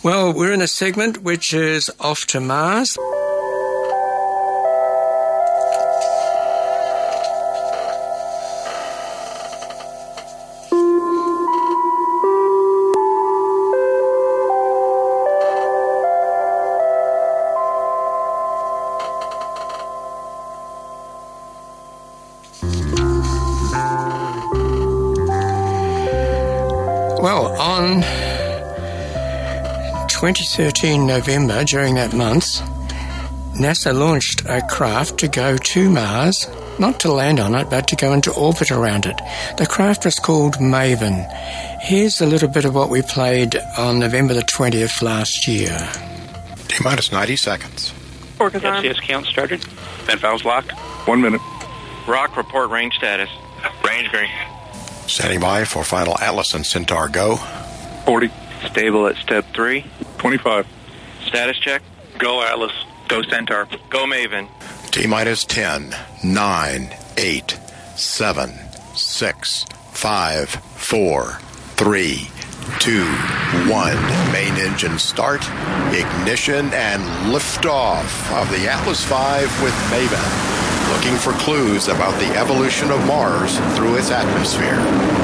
Well, we're in a segment which is Off to Mars. Well, on 2013 November, during that month, NASA launched a craft to go to Mars, not to land on it, but to go into orbit around it. The craft was called Maven. Here's a little bit of what we played on November the 20th last year. T-minus 90 seconds. FCS count started. Vent valves locked. 1 minute. Rock, report range status. Range green. Standing by for final Atlas and Centaur go. 40. Stable at step 3. 25. Status check. Go Atlas. Go Centaur. Go Maven. T-minus 10, 9, 8, 7, 6, 5, 4, 3, 2, 1. Main engine start, ignition, and liftoff of the Atlas V with Maven, looking for clues about the evolution of Mars through its atmosphere.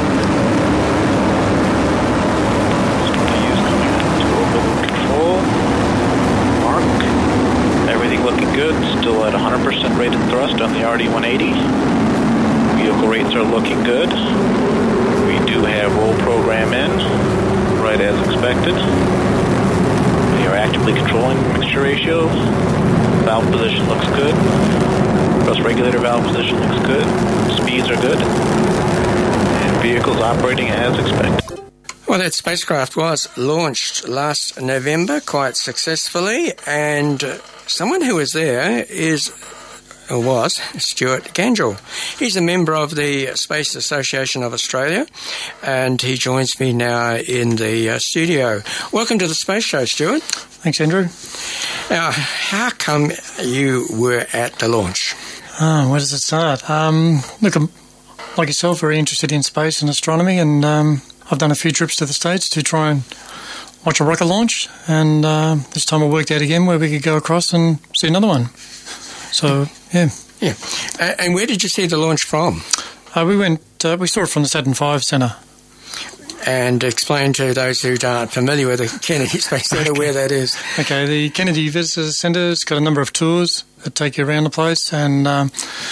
Control. Mark. Everything looking good. Still at 100% rated thrust on the RD-180. Vehicle rates are looking good. We do have roll program in, right as expected. We are actively controlling mixture ratio. Valve position looks good. Thrust regulator valve position looks good. Speeds are good. And vehicle's operating as expected. Well, that spacecraft was launched last November quite successfully, and someone who was there was Stuart Gangel. He's a member of the Space Association of Australia, and he joins me now in the studio. Welcome to the Space Show, Stuart. Thanks, Andrew. Now, how come you were at the launch? Where does it start? Look, I'm, like yourself, very interested in space and astronomy, and I've done a few trips to the States to try and watch a rocket launch, and this time I worked out again where we could go across and see another one. So, yeah. Yeah. And where did you see the launch from? We saw it from the Saturn V Centre. And explain to those who aren't familiar with the Kennedy Space Centre where that is. Okay, the Kennedy Visitor Centre's got a number of tours that take you around the place, and all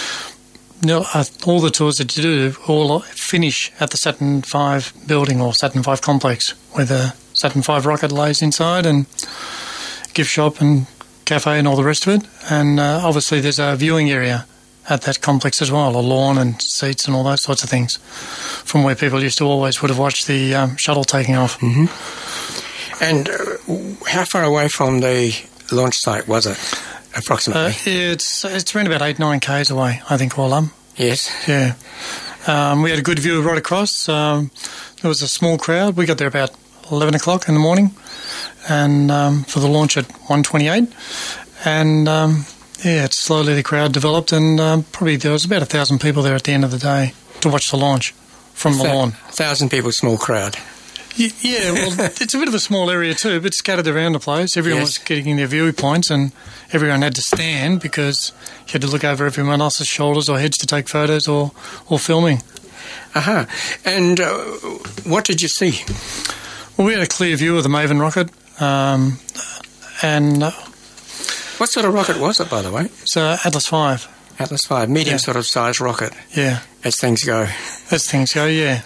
the tours that you do all finish at the Saturn V building or Saturn V complex, where the Saturn V rocket lays inside, and gift shop and cafe and all the rest of it. And obviously there's a viewing area at that complex as well, a lawn and seats and all those sorts of things, from where people used to always would have watched the shuttle taking off. Mm-hmm. And how far away from the launch site was it, approximately? It's around about 8-9 k's away, I think, all up. Yes. Yeah. We had a good view right across. There was a small crowd. We got there about 11 o'clock in the morning, and for the launch at 1:28. And slowly the crowd developed, and probably there was about 1,000 people there at the end of the day to watch the launch from the lawn. 1,000 people, small crowd. Yeah, well, it's a bit of a small area too, but scattered around the place. Everyone was getting their viewing points, and everyone had to stand because you had to look over everyone else's shoulders or heads to take photos or filming. Aha. And what did you see? Well, we had a clear view of the Maven rocket, and... what sort of rocket was it, by the way? It's Atlas V. Atlas V, medium sort of size rocket. Yeah. As things go. As things go, yeah.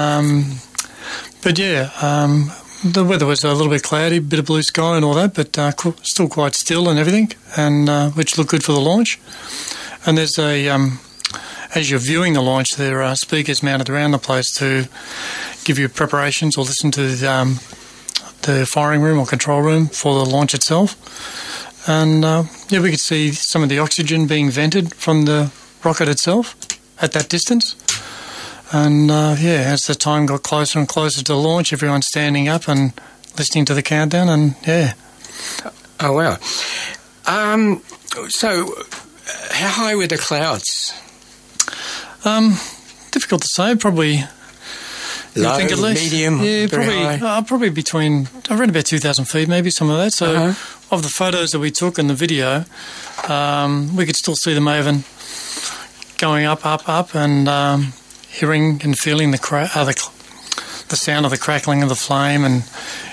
The weather was a little bit cloudy, a bit of blue sky and all that, but still quite still and everything, and which looked good for the launch. And there's as you're viewing the launch, there are speakers mounted around the place to give you preparations or listen to the firing room or control room for the launch itself. And, we could see some of the oxygen being vented from the rocket itself at that distance. And, as the time got closer and closer to launch, everyone's standing up and listening to the countdown, and, yeah. Oh, wow. So, how high were the clouds? Difficult to say. Probably You Low, think at least? medium, Yeah, very high? probably between, around about 2,000 feet, maybe, some of that. So Uh-huh. of the photos that we took and the video, we could still see the Maven going up, and hearing and feeling the sound of the crackling of the flame, and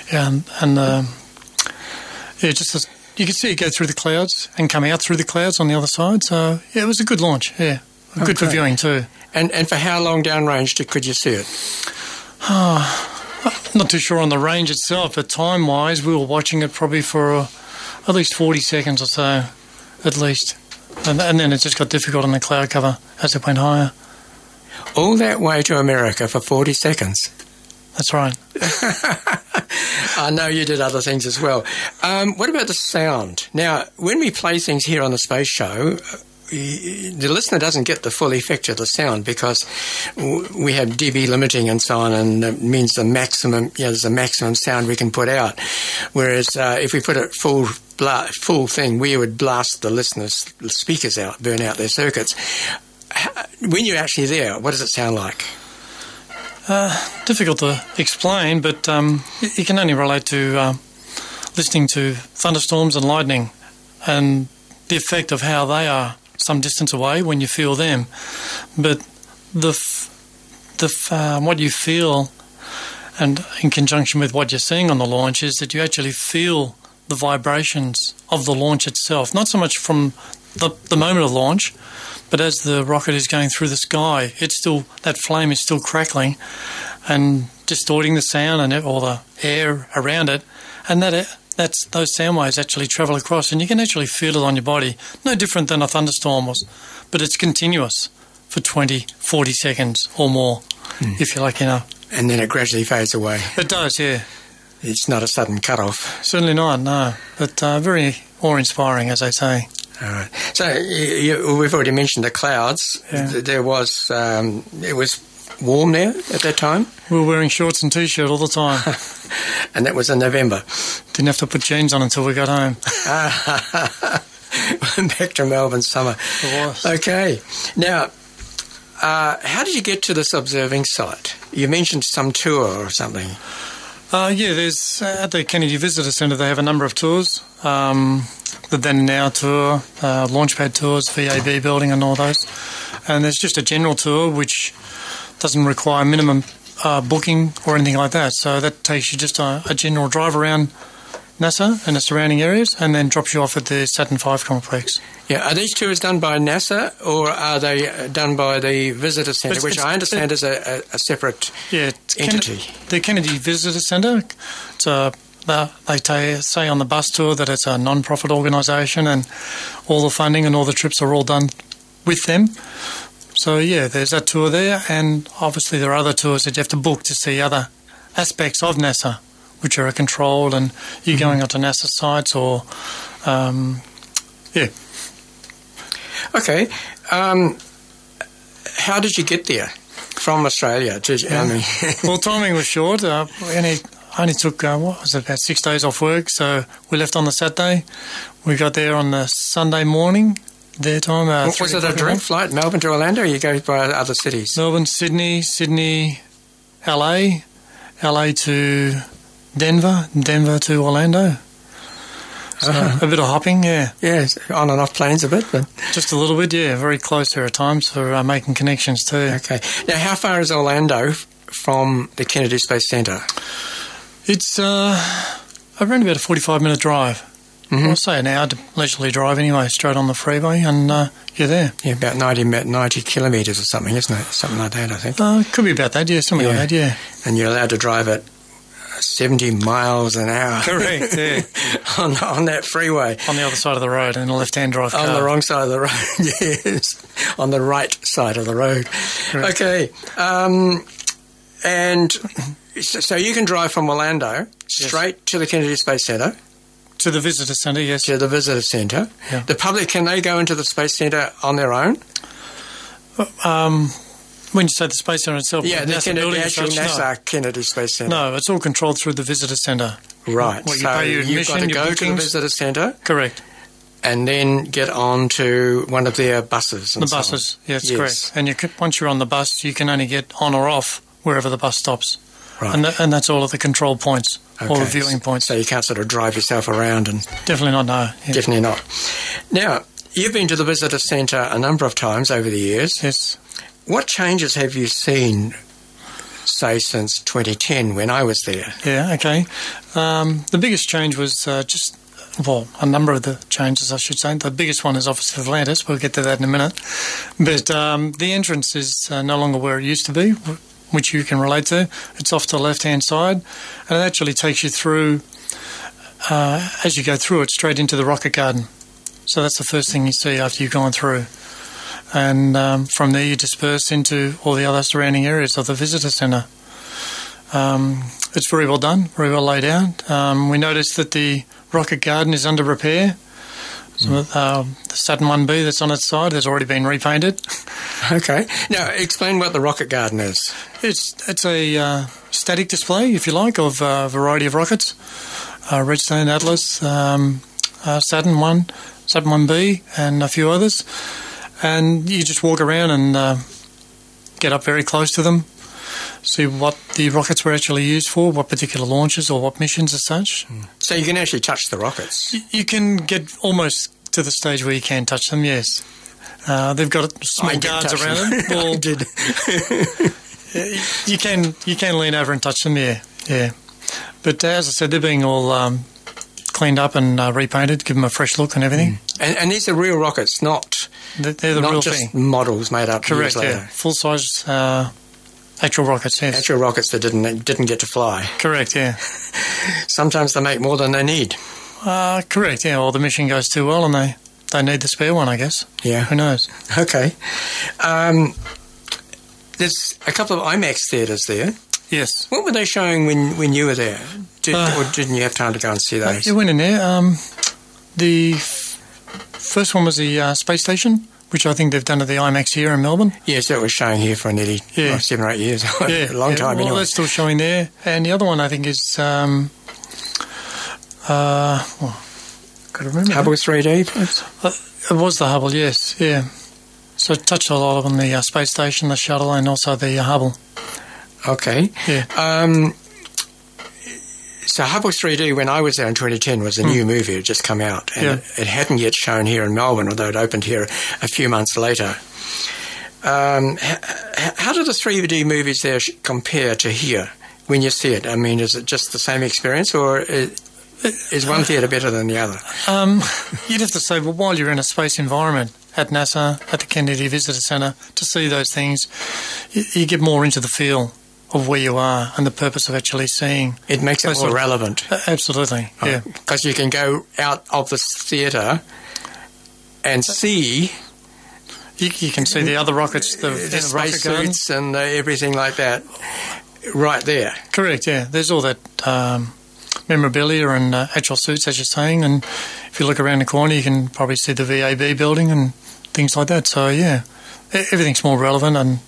just as you could see it go through the clouds and come out through the clouds on the other side. So yeah, it was a good launch. Yeah, good for Okay. viewing too. And for how long downrange could you see it? Not too sure on the range itself, but time-wise, we were watching it probably for at least 40 seconds or so, at least. And then it just got difficult on the cloud cover as it went higher. All that way to America for 40 seconds. That's right. I know you did other things as well. What about the sound? Now, when we play things here on the Space Show, the listener doesn't get the full effect of the sound because we have dB limiting and so on, and it means the maximum, there's a maximum sound we can put out. Whereas if we put it full thing, we would blast the listeners' speakers out, burn out their circuits. When you're actually there, what does it sound like? Difficult to explain, but you can only relate to listening to thunderstorms and lightning and the effect of how they are some distance away when you feel them. But what you feel, and in conjunction with what you're seeing on the launch, is that you actually feel the vibrations of the launch itself, not so much from the moment of launch, but as the rocket is going through the sky, that flame is still crackling and distorting the sound or the air around it, and those sound waves actually travel across, and you can actually feel it on your body. No different than a thunderstorm was, but it's continuous for 20, 40 seconds or more, if you're lucky enough. And then it gradually fades away. It does, yeah. It's not a sudden cut-off. Certainly not, no. But very awe-inspiring, as I say. All right. So we've already mentioned the clouds. Yeah. There was it was warm there at that time, We were wearing shorts and T-shirt all the time. and that was in November. Didn't have to put jeans on until we got home. Back to Melbourne summer. It was. Okay. Now, how did you get to this observing site? You mentioned some tour or something. There's at the Kennedy Visitor Centre they have a number of tours. The Then and Now tour, Launchpad tours, VAB building and all those. And there's just a general tour which doesn't require minimum booking or anything like that. So that takes you just a general drive around NASA and the surrounding areas and then drops you off at the Saturn V complex. Yeah, are these tours done by NASA or are they done by the Visitor Centre, which I understand is a separate entity? The Kennedy Visitor Centre, they say on the bus tour that it's a non-profit organisation and all the funding and all the trips are all done with them. So, yeah, there's that tour there, and obviously there are other tours that you have to book to see other aspects of NASA, which are controlled, and you're going onto NASA sites or, Okay. How did you get there from Australia? Well, timing was short. We only took, about 6 days off work, so we left on the Saturday. We got there on the Sunday morning, their time. Was it a direct flight, Melbourne to Orlando, or you go by other cities? Melbourne, Sydney, LA to Denver to Orlando. So a bit of hopping, yeah. Yeah, on and off planes a bit, but... Just a little bit, yeah. Very close there at times for making connections too. Okay. Now, how far is Orlando from the Kennedy Space Centre? It's around about a 45-minute drive. Mm-hmm. I'll say an hour leisurely drive anyway, straight on the freeway, and you're there. Yeah, about 90 kilometres or something, isn't it? Something like that, I think. Could be about that, yeah, something like that, yeah. And you're allowed to drive at 70 miles an hour. Correct, yeah. on that freeway. On the other side of the road, in a left-hand drive car. On the wrong side of the road, yes. On the right side of the road. Correct. Okay. And so you can drive from Orlando straight to the Kennedy Space Centre. To the Visitor Centre, yes. To the Visitor Centre. Yeah. The public, can they go into the Space Centre on their own? When you say the Space Centre itself, yeah, the NASA Kennedy Space Centre. No, it's all controlled through the Visitor Centre. Right. You pay your admission, you've got to go to the Visitor Centre. Correct. And then get on to one of their buses. The buses, yes, correct. And once you're on the bus, you can only get on or off wherever the bus stops. Right. And that's all of the control points, all the viewing points. So you can't sort of drive yourself around and... Definitely not, no. Yeah. Definitely not. Now, you've been to the visitor centre a number of times over the years. Yes. What changes have you seen, say, since 2010 when I was there? Yeah, okay. The biggest change was a number of the changes, I should say. The biggest one is obviously Atlantis. We'll get to that in a minute. But the entrance is no longer where it used to be, which you can relate to. It's off to the left-hand side, and it actually takes you through, as you go through it, straight into the rocket garden. So that's the first thing you see after you've gone through. And from there you disperse into all the other surrounding areas of the visitor centre. It's very well done, very well laid out. We noticed that the rocket garden is under repair. So the Saturn 1B that's on its side has already been repainted. Okay. Now, explain what the rocket garden is. It's a static display, if you like, of a variety of rockets. Redstone, Atlas, Saturn 1, Saturn 1B, and a few others. And you just walk around and get up very close to them, see what the rockets were actually used for, what particular launches or what missions as such. So you can actually touch the rockets? You can get almost to the stage where you can touch them, yes. They've got small guards around them. Well, I did. you can lean over and touch them, yeah. But as I said, they're being all cleaned up and repainted, give them a fresh look and everything. And these are real rockets, not they're the not real just thing. Models made up years Correct, later. yeah. Full-size actual rockets, yes. Actual rockets that didn't get to fly. Correct, yeah. Sometimes they make more than they need. Correct, yeah. Or the mission goes too well and they need the spare one, I guess. Yeah. Who knows? Okay. There's a couple of IMAX theatres there. Yes. What were they showing when you were there? Or didn't you have time to go and see those? You went in there. The first one was the space station, which I think they've done at the IMAX here in Melbourne. Yes, that was showing here for nearly 7 or 8 years. A long time well, anyway. that's still showing there. And the other one, I think, is... got to remember. Hubble 3D? It was the Hubble, yes, yeah. So it touched a lot on the space station, the shuttle, and also the Hubble. Okay. Yeah. So Hubble 3D, when I was there in 2010, was a new movie. It had just come out. And it hadn't yet shown here in Melbourne, although it opened here a few months later. How do the 3D movies there compare to here when you see it? I mean, is it just the same experience, or is one theatre better than the other? You'd have to say, well, while you're in a space environment at NASA, at the Kennedy Visitor Centre, to see those things, you get more into the feel of where you are and the purpose of actually seeing. It makes it more relevant. Absolutely, yeah. Because you can go out of the theatre and see... You can see the other rockets, the space suits and everything like that right there. Correct, yeah. There's all that memorabilia and actual suits, as you're saying, and if you look around the corner, you can probably see the VAB building and things like that. So, yeah, everything's more relevant and...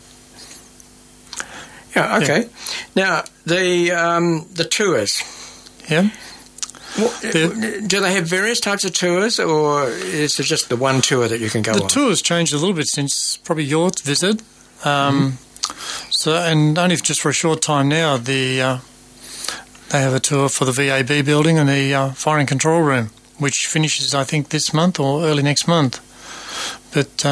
Yeah, okay. Yeah. Now, the tours. Yeah. Do they have various types of tours, or is it just the one tour that you can go on? The tour's changed a little bit since probably your visit. So, and only just for a short time now, they have a tour for the VAB building and the firing control room, which finishes, I think, this month or early next month. But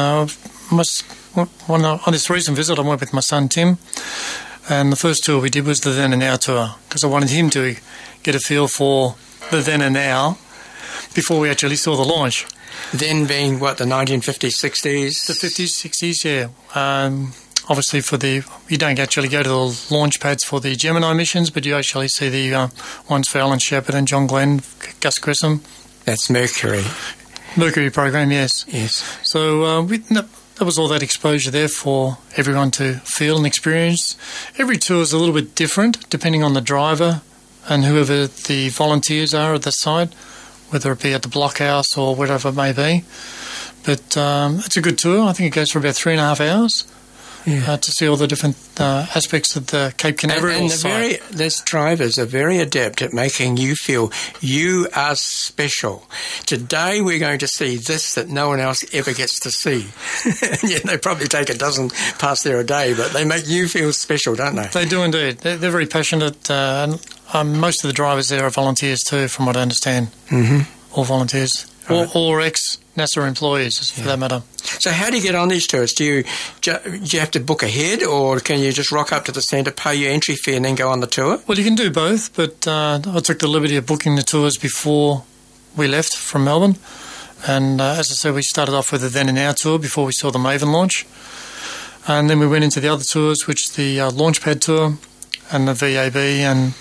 on this recent visit, I went with my son, Tim, and the first tour we did was the Then and Now tour, because I wanted him to get a feel for the then and now before we actually saw the launch. Then being, what, the 1950s, 60s? The 50s, 60s, yeah. Obviously, you don't actually go to the launch pads for the Gemini missions, but you actually see the ones for Alan Shepard and John Glenn, Gus Grissom. That's Mercury. Mercury program, yes. Yes. So there was all that exposure there for everyone to feel and experience. Every tour is a little bit different depending on the driver and whoever the volunteers are at the site, whether it be at the blockhouse or whatever it may be. But it's a good tour. I think it goes for about 3.5 hours. to see all the different aspects of the Cape Canaveral site. These drivers are very adept at making you feel you are special. Today we're going to see this that no one else ever gets to see. They probably take a dozen past there a day, but they make you feel special, don't they? They do indeed. They're very passionate. Most of the drivers there are volunteers too, from what I understand. Mm-hmm. All volunteers. Right. Or ex-NASA employees, for that matter. So how do you get on these tours? Do you have to book ahead, or can you just rock up to the centre, pay your entry fee and then go on the tour? Well, you can do both, but I took the liberty of booking the tours before we left from Melbourne. And as I said, we started off with the Then and Now tour before we saw the Maven launch. And then we went into the other tours, which is the Launchpad tour and the VAB and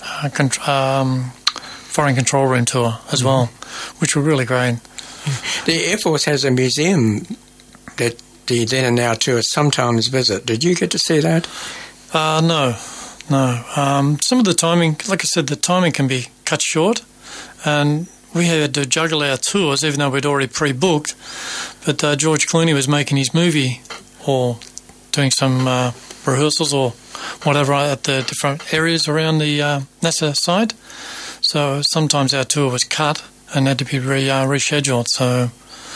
Foreign Control Room tour as well, which were really great. The Air Force has a museum that the Then and Now tourists sometimes visit. Did you get to see that? No. Some of the timing, like I said, the timing can be cut short, and we had to juggle our tours even though we'd already pre-booked. But George Clooney was making his movie or doing some rehearsals or whatever at the different areas around the NASA site. So sometimes our tour was cut and had to be rescheduled. So,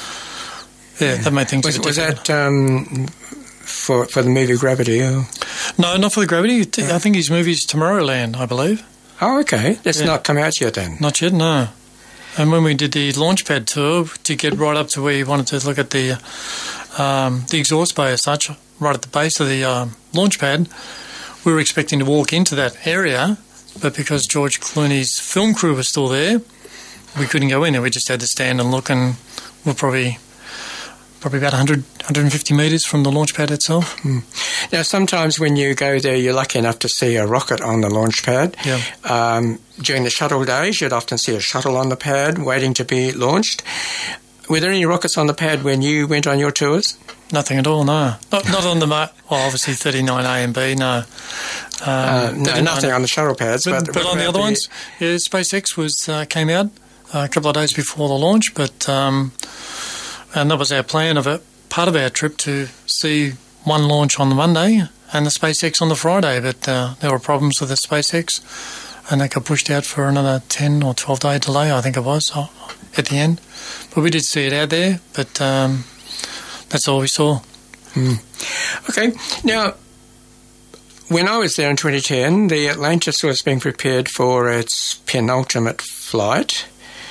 that made things a bit difficult. Was that for the movie Gravity? Or? No, not for the Gravity. I think his movie's Tomorrowland, I believe. Oh, okay. That's not come out yet then? Not yet, no. And when we did the Launchpad tour, to get right up to where you wanted to look at the exhaust bay as such, right at the base of the Launchpad, we were expecting to walk into that area, but because George Clooney's film crew was still there, we couldn't go in there. We just had to stand and look, and we're probably about 150 metres from the launch pad itself. Now, sometimes when you go there, you're lucky enough to see a rocket on the launch pad. Yeah. During the shuttle days, you'd often see a shuttle on the pad waiting to be launched. Were there any rockets on the pad when you went on your tours? Nothing at all, no. Not on the, obviously 39A and B, no. No, nothing on the shuttle pads. But on the other ones, yeah, SpaceX came out a couple of days before the launch, but and that was our plan of it. Part of our trip to see one launch on the Monday and the SpaceX on the Friday, but there were problems with the SpaceX, and they got pushed out for another 10 or 12-day delay, I think it was, at the end. But we did see it out there, but that's all we saw. Okay. Now, when I was there in 2010, the Atlantis was being prepared for its penultimate flight,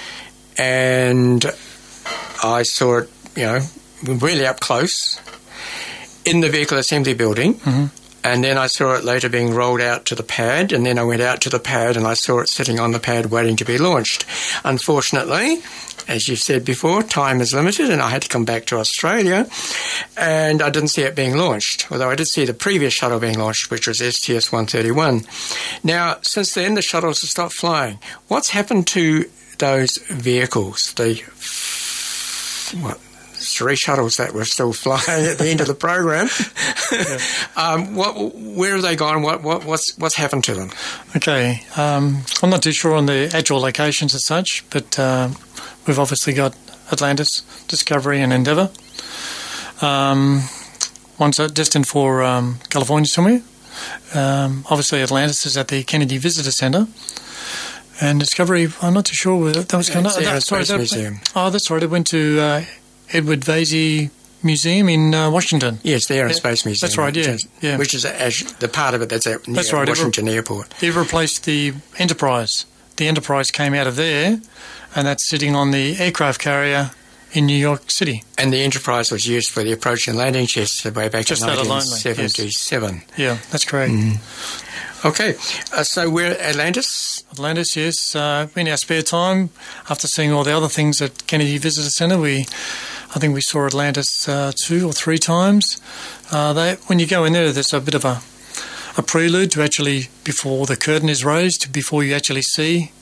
and I saw it, really up close in the vehicle assembly building, and then I saw it later being rolled out to the pad, and then I went out to the pad and I saw it sitting on the pad waiting to be launched. Unfortunately, as you said before, time is limited, and I had to come back to Australia, and I didn't see it being launched, although I did see the previous shuttle being launched, which was STS-131. Now, since then, the shuttles have stopped flying. What's happened to those vehicles, the 3 shuttles that were still flying at the end of the program? Where have they gone? What's happened to them? Okay, I'm not too sure on the actual locations as such, but we've obviously got Atlantis, Discovery, and Endeavour. One's destined for California somewhere. Obviously, Atlantis is at the Kennedy Visitor Centre. And Discovery, I'm not too sure where that was going on. Space Museum. Oh, that's right. It went to Edward Vasey Museum in Washington. Yes, the Air and Space Museum. That's right, yeah. Which is the part of it that's at Washington Airport. They've replaced the Enterprise. The Enterprise came out of there, and that's sitting on the aircraft carrier in New York City. And the Enterprise was used for the approach and landing tests way back in 1977. Yes. Yeah, that's correct. Okay, so we're at Atlantis? Atlantis, yes. In our spare time, after seeing all the other things at Kennedy Visitor Centre, I think we saw Atlantis 2 or 3 times. When you go in there, there's a bit of a prelude to actually, before the curtain is raised, before you actually see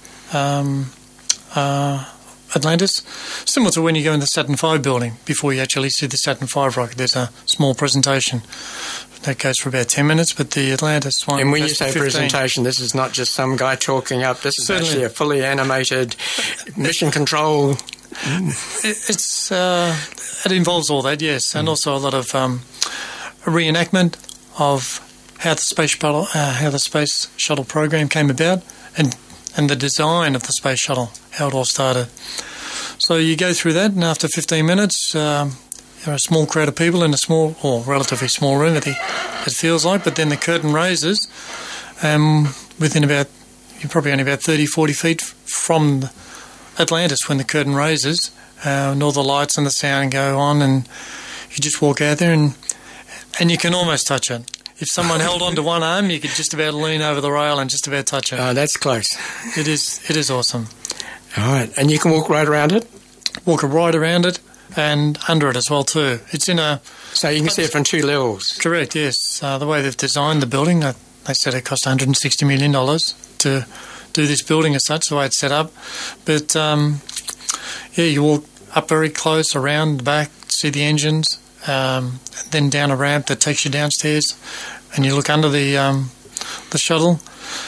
Atlantis. Similar to when you go in the Saturn V building, before you actually see the Saturn V rocket, there's a small presentation. That goes for about 10 minutes, but the Atlantis one... And when you say presentation, this is not just some guy talking up. This is actually a fully animated mission control... It involves all that, yes, and also a lot of a reenactment of how the space shuttle program came about, and the design of the space shuttle, how it all started. So you go through that, and after 15 minutes, there are a small crowd of people in a small, or relatively small room, it feels like, but then the curtain raises, within you're probably only about 30, 40 feet from Atlantis when the curtain raises, and all the lights and the sound go on, and you just walk out there, and you can almost touch it. If someone held onto one arm, you could just about lean over the rail and just about touch it. Oh, that's close. It is awesome. All right, and you can walk right around it? Walk right around it and under it as well too. It's in a... So you can see it from 2 levels? Correct, yes. The way they've designed the building, they said it cost $160 million to do this building as such, the way it's set up. But, you walk up very close, around the back, see the engines, then down a ramp that takes you downstairs, and you look under the shuttle.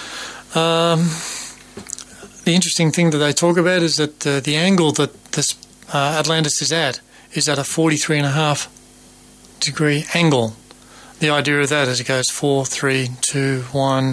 The interesting thing that they talk about is that the angle that this Atlantis is at a 43.5 degree angle. The idea of that is it goes 4, 3, 2, 1,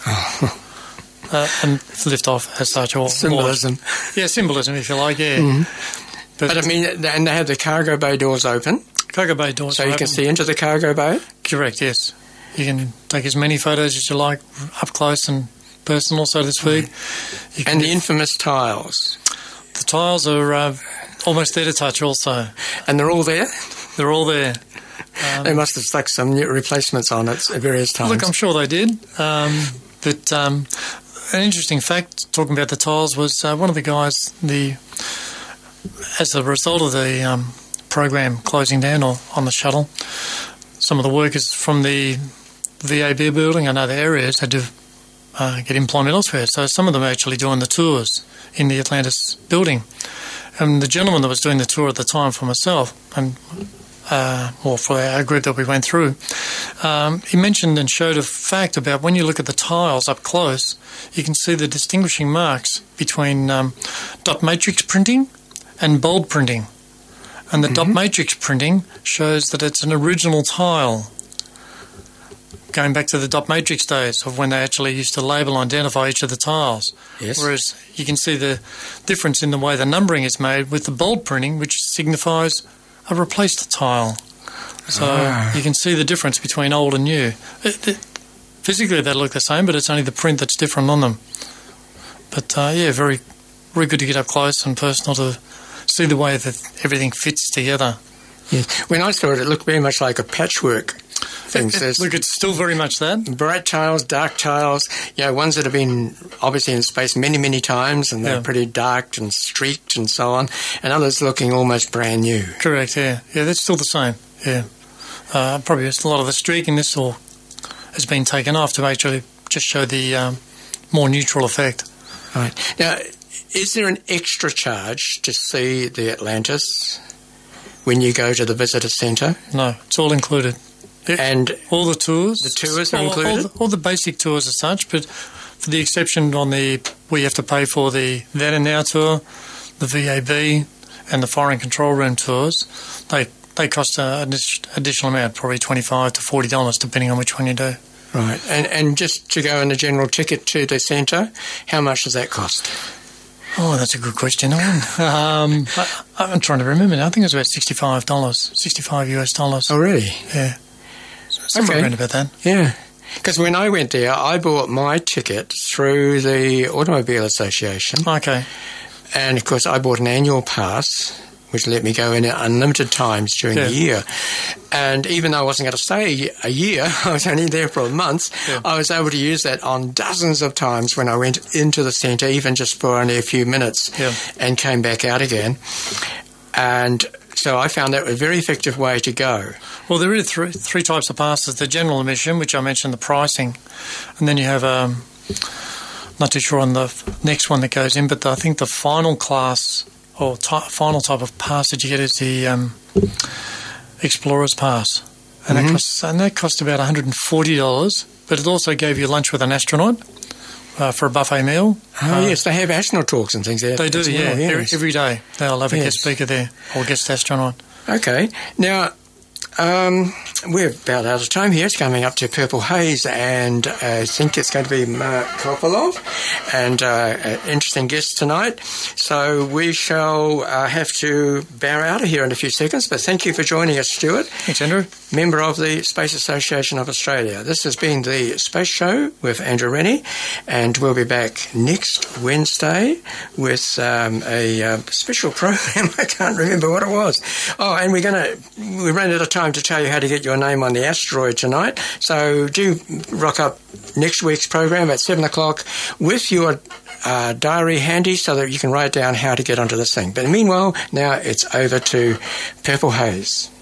and lift off as such. Or symbolism. Symbolism, if you like, yeah. Mm-hmm. But I mean, and they have the cargo bay doors open. Cargo bay doors so you can see into the cargo bay? Correct, yes. You can take as many photos as you like, up close and personal, so to speak. And the infamous tiles. The tiles are almost there to touch also. And they're all there? They're all there. They must have stuck some new replacements on it at various times. Look, I'm sure they did. But an interesting fact, talking about the tiles, was one of the guys, as a result of the program closing down on the shuttle, some of the workers from the VAB building and other areas had to get employment elsewhere. So some of them are actually doing the tours in the Atlantis building. And the gentleman that was doing the tour at the time for myself, and for our group that we went through, he mentioned and showed a fact about when you look at the tiles up close, you can see the distinguishing marks between dot matrix printing and bold printing. And the dot matrix printing shows that it's an original tile, going back to the dot matrix days of when they actually used to label and identify each of the tiles. Yes. Whereas you can see the difference in the way the numbering is made with the bold printing, which signifies a replaced tile. So you can see the difference between old and new. Physically they look the same, but it's only the print that's different on them. But very, very good to get up close and personal to see the way that everything fits together. Yeah. When I saw it, it looked very much like a patchwork thing. Look, it's still very much that. Bright tiles, dark tiles, ones that have been obviously in space many, many times, and they're pretty dark and streaked and so on, and others looking almost brand new. Correct, yeah. Yeah, that's still the same, yeah. Probably a lot of the streaking this all has been taken off to actually just show the more neutral effect. Right. Now, is there an extra charge to see the Atlantis when you go to the visitor centre? No, it's all included. And all the tours? The tours are included? All the basic tours as such, but for the exception we have to pay for the Then and Now tour, the VAB and the Foreign Control Room tours, they cost an additional amount, probably $25 to $40, depending on which one you do. Right. And just to go on a general ticket to the centre, how much does that cost? Oh, that's a good question, Owen. I'm trying to remember now. I think it was about $65 US. Oh, really? Yeah. Somewhere around about that. Yeah. Because when I went there, I bought my ticket through the Automobile Association. Okay. And, of course, I bought an annual pass, which let me go in at unlimited times during the year. And even though I wasn't going to stay a year, I was only there for a month, I was able to use that on dozens of times when I went into the centre, even just for only a few minutes, and came back out again. And so I found that a very effective way to go. Well, there are three types of passes. The general admission, which I mentioned, the pricing. And then you have, not too sure on the next one that goes in, but I think the final class or final type of pass that you get is the Explorer's Pass. And that cost about $140, but it also gave you lunch with an astronaut for a buffet meal. Oh, yes, they have astronaut talks and things there. They do, Every day they'll have a guest speaker there or guest astronaut. Okay. Now, We're about out of time here. It's coming up to Purple Haze, and I think it's going to be Mark Kopolov, and an interesting guest tonight. So we shall have to bow out of here in a few seconds, but thank you for joining us, Stuart. Thanks, Andrew. Member of the Space Association of Australia. This has been the Space Show with Andrew Rennie, and we'll be back next Wednesday with a special program. I can't remember what it was. Oh, and we ran out of time to tell you how to get your name on the asteroid tonight. So do rock up next week's program at 7 o'clock with your diary handy so that you can write down how to get onto this thing. But meanwhile, now it's over to Purple Haze.